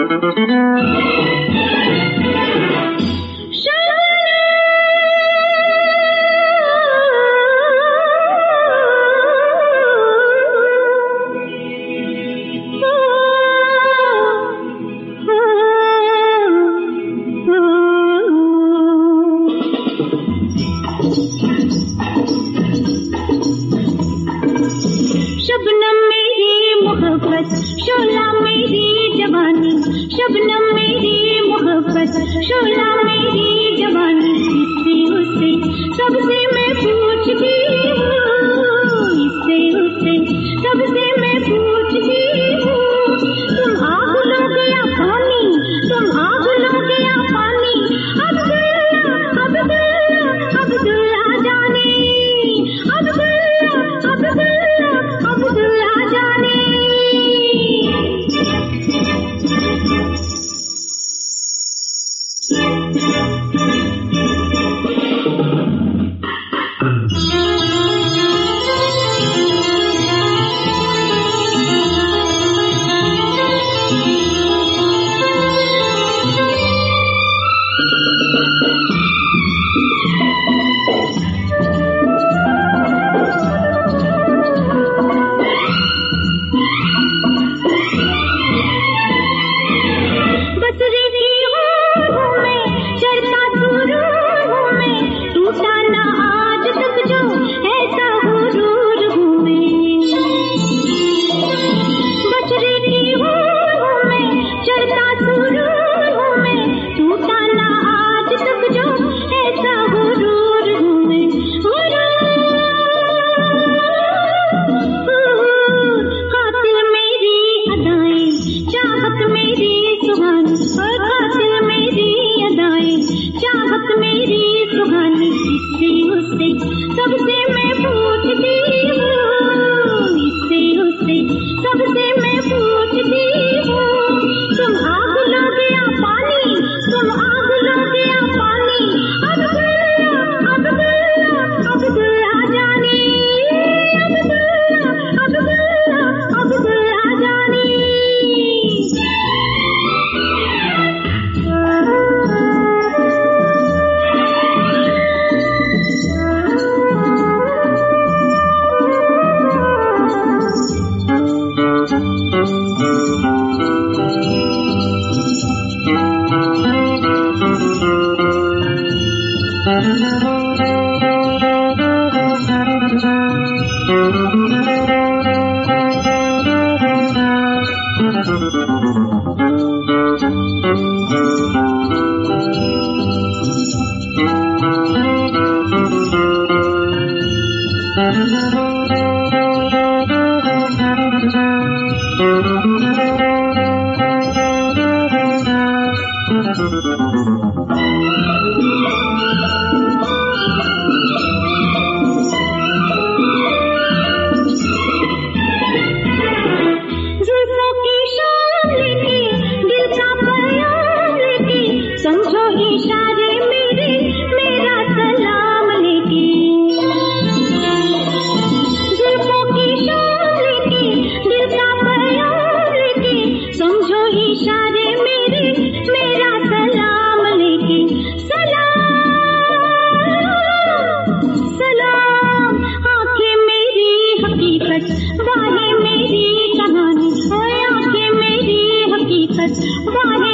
शबनम मेरी मोहब्बत शोला मेरी जवानी, शबनम मेरी मोहब्बत शोला मेरी जवानी, इससे उससे सबसे मैं पूछती हूँ, इससे उससे सबसे मैं पूछती हूँ, तुम आग लोगे या पानी, तुम आग लोगे या पानी, अब्दुल्ला अब्दुल्ला अब्दुल्ला जाने, अब्दुल्ला अब्दुल्ला अब्दुल्ला जाने। सबसे मैं पूछती हूँ, इससे उससे सबसे मैं पूछती हूँ, तुम आग लोगे या पानी, तुम आग लोगे या पानी, अब्दुल्ला अब्दुल्ला अब्दुल्ला जाने, अब्दुल्ला अब्दुल्ला अब्दुल्ला जाने। समझो इशारे मेरे, मेरा सलाम लेके, जुल्फों की शाम लेके, दिल का प्यार लेके, समझो इशारे मेरे, मेरा सलाम लेके, सलाम सलाम, आंखें मेरी हकीकत, बाहें मेरी कहानी, आंखें मेरी हकीकत, बाहें